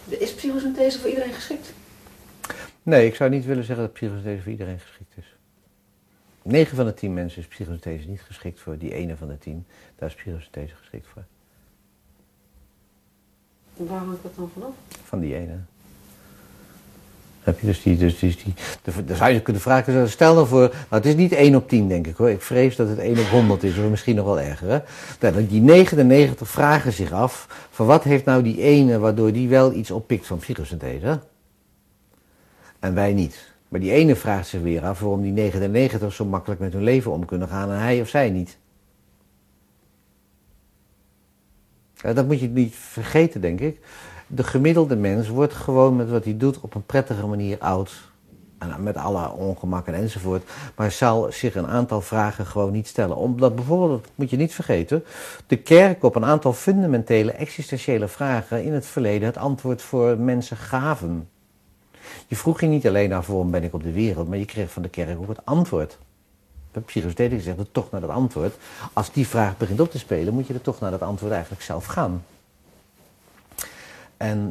Is psychosynthese voor iedereen geschikt? Nee, ik zou niet willen zeggen dat psychosynthese voor iedereen geschikt is. 9 van de 10 mensen is psychosynthese niet geschikt voor. Die ene van de 10, daar is psychosynthese geschikt voor. Waar hangt dat dan vanaf? Van die ene. Heb je dan zou je kunnen vragen, stel nou voor, nou het is niet 1 op 10 denk ik hoor, ik vrees dat het 1 op 100 is, of misschien nog wel erger. Hè? Nou, die 99 vragen zich af, van wat heeft nou die ene waardoor die wel iets oppikt van psychosynthese? En wij niet. Maar die ene vraagt zich weer af waarom die 99 zo makkelijk met hun leven om kunnen gaan en hij of zij niet. Ja, dat moet je niet vergeten denk ik. De gemiddelde mens wordt gewoon met wat hij doet op een prettige manier oud. En met alle ongemakken enzovoort. Maar zal zich een aantal vragen gewoon niet stellen. Omdat bijvoorbeeld, dat moet je niet vergeten, de kerk op een aantal fundamentele existentiële vragen in het verleden het antwoord voor mensen gaven. Je vroeg je niet alleen af waarom ben ik op de wereld, maar je kreeg van de kerk ook het antwoord. De psychosynthese gezegd er toch naar dat antwoord. Als die vraag begint op te spelen, moet je er toch naar dat antwoord eigenlijk zelf gaan. En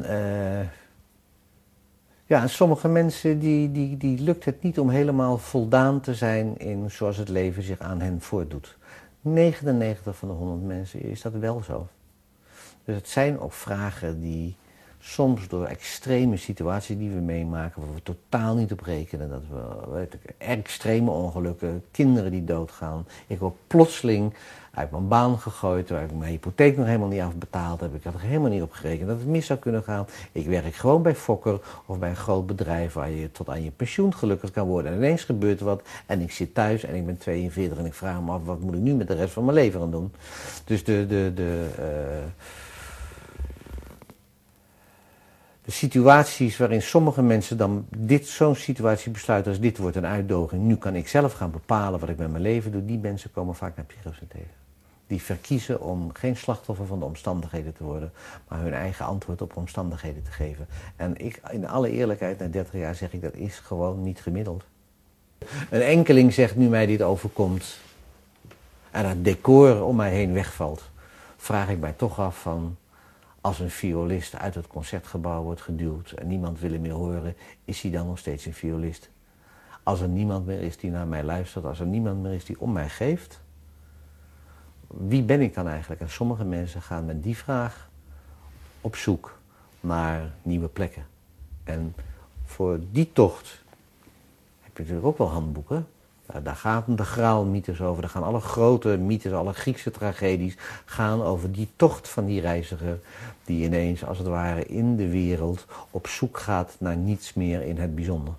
ja, sommige mensen die lukt het niet om helemaal voldaan te zijn in zoals het leven zich aan hen voordoet. 99 van de 100 mensen is dat wel zo. Dus het zijn ook vragen die soms door extreme situaties die we meemaken, waar we totaal niet op rekenen, dat we extreme ongelukken, kinderen die doodgaan. Ik word plotseling uit mijn baan gegooid, waar ik mijn hypotheek nog helemaal niet afbetaald heb. Ik had er helemaal niet op gerekend dat het mis zou kunnen gaan. Ik werk gewoon bij Fokker of bij een groot bedrijf waar je tot aan je pensioen gelukkig kan worden. En ineens gebeurt wat en ik zit thuis en ik ben 42 en ik vraag me af wat moet ik nu met de rest van mijn leven gaan doen. Dus de situaties waarin sommige mensen dan zo'n situatie besluiten als dit wordt een uitdaging, nu kan ik zelf gaan bepalen wat ik met mijn leven doe, die mensen komen vaak naar psychosynthese. Die verkiezen om geen slachtoffer van de omstandigheden te worden, maar hun eigen antwoord op omstandigheden te geven. En ik, in alle eerlijkheid, na 30 jaar zeg ik, dat is gewoon niet gemiddeld. Een enkeling zegt nu mij dit overkomt en het decor om mij heen wegvalt, vraag ik mij toch af van, als een violist uit het concertgebouw wordt geduwd en niemand wil hem meer horen, is hij dan nog steeds een violist? Als er niemand meer is die naar mij luistert, als er niemand meer is die om mij geeft, wie ben ik dan eigenlijk? En sommige mensen gaan met die vraag op zoek naar nieuwe plekken. En voor die tocht heb je natuurlijk ook wel handboeken. Daar gaan de graalmythes over, daar gaan alle grote mythes, alle Griekse tragedies gaan over die tocht van die reiziger die ineens als het ware in de wereld op zoek gaat naar niets meer in het bijzonder.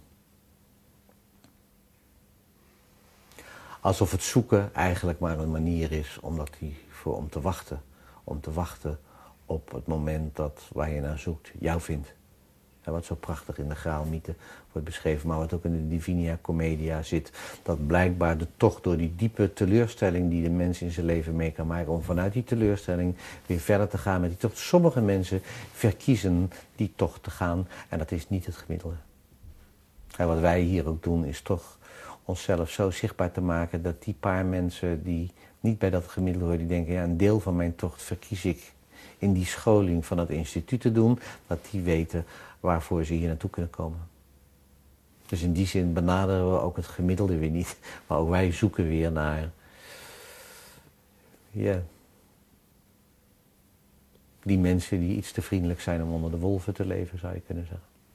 Alsof het zoeken eigenlijk maar een manier is om te wachten op het moment dat waar je naar zoekt jou vindt. En wat zo prachtig in de graalmythe wordt beschreven, maar wat ook in de Divina Commedia zit, dat blijkbaar de tocht door die diepe teleurstelling die de mens in zijn leven mee kan maken, om vanuit die teleurstelling weer verder te gaan met die tocht. Sommige mensen verkiezen die tocht te gaan en dat is niet het gemiddelde. En wat wij hier ook doen is toch onszelf zo zichtbaar te maken dat die paar mensen die niet bij dat gemiddelde horen, die denken, ja, een deel van mijn tocht verkies ik in die scholing van het instituut te doen, dat die weten waarvoor ze hier naartoe kunnen komen. Dus in die zin benaderen we ook het gemiddelde weer niet, maar ook wij zoeken weer naar die mensen die iets te vriendelijk zijn om onder de wolven te leven, zou je kunnen zeggen.